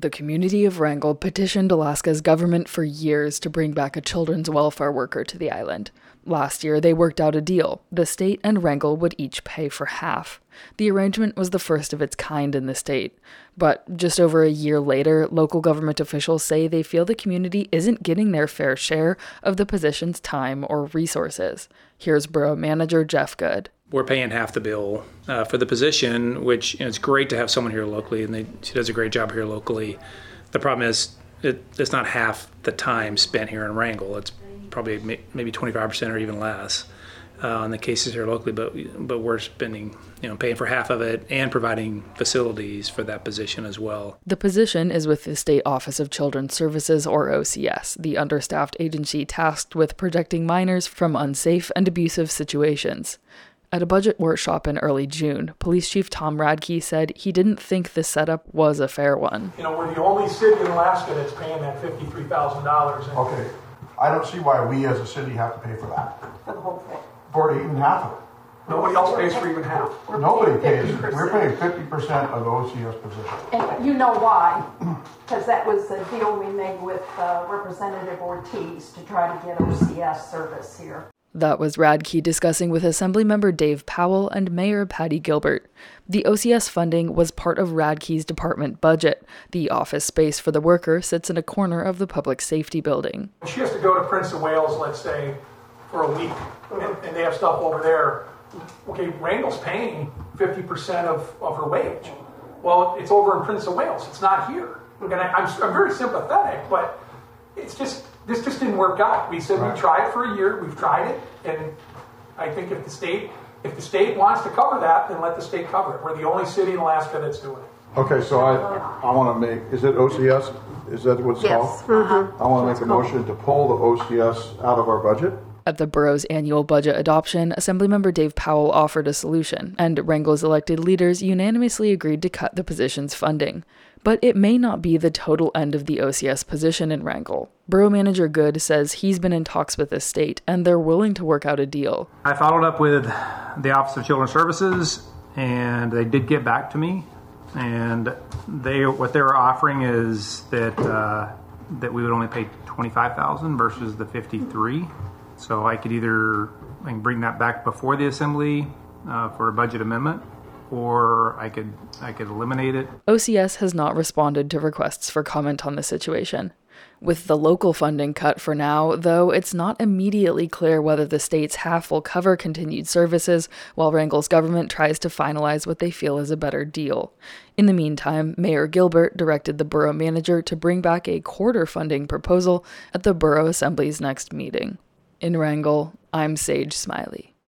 The community of Wrangell petitioned Alaska's government for years to bring back a children's welfare worker to the island. Last year, they worked out a deal. The state and Wrangell would each pay for half. The arrangement was the first of its kind in the state. But just over a year later, local government officials say they feel the community isn't getting their fair share of the position's time or resources. Here's Borough Manager Jeff Good. We're paying half the bill for the position, which it's great to have someone here locally, and she does a great job here locally. The problem is it's not half the time spent here in Wrangell. It's probably maybe 25% or even less on the cases here locally, but we're spending, paying for half of it and providing facilities for that position as well. The position is with the State Office of Children's Services, or OCS, the understaffed agency tasked with protecting minors from unsafe and abusive situations. At a budget workshop in early June, Police Chief Tom Radke said he didn't think the setup was a fair one. We're the only city in Alaska that's paying that $53,000. Okay, I don't see why we as a city have to pay for that. For the whole thing. For even half of it. Nobody else pays for even half. Nobody pays. We're paying 50% of the OCS position. And you know why? Because that was the deal we made with Representative Ortiz to try to get OCS service here. That was Radke discussing with Assemblymember Dave Powell and Mayor Patty Gilbert. The OCS funding was part of Radke's department budget. The office space for the worker sits in a corner of the public safety building. She has to go to Prince of Wales, let's say, for a week, and they have stuff over there. Okay, Wrangell's paying 50% of her wage. Well, it's over in Prince of Wales. It's not here. And I'm very sympathetic, but it's just... This just didn't work out. We said We'd try it for a year. We've tried it, and I think if the state wants to cover that, then let the state cover it. We're the only city in Alaska that's doing it. Okay, so I want to make, is it OCS? Is that what it's called? Mm-hmm. I want to make a motion to pull the OCS out of our budget. At the borough's annual budget adoption, Assemblymember Dave Powell offered a solution, and Wrangell's elected leaders unanimously agreed to cut the position's funding. But it may not be the total end of the OCS position in Wrangell. Borough Manager Good says he's been in talks with the state, and they're willing to work out a deal. I followed up with the Office of Children's Services, and they did get back to me. And what they were offering is that we would only pay $25,000 versus the $53,000. So I can bring that back before the assembly for a budget amendment, or I could eliminate it. OCS has not responded to requests for comment on the situation. With the local funding cut for now, though, it's not immediately clear whether the state's half will cover continued services while Wrangell's government tries to finalize what they feel is a better deal. In the meantime, Mayor Gilbert directed the borough manager to bring back a quarter funding proposal at the Borough Assembly's next meeting. In Wrangell, I'm Sage Smiley.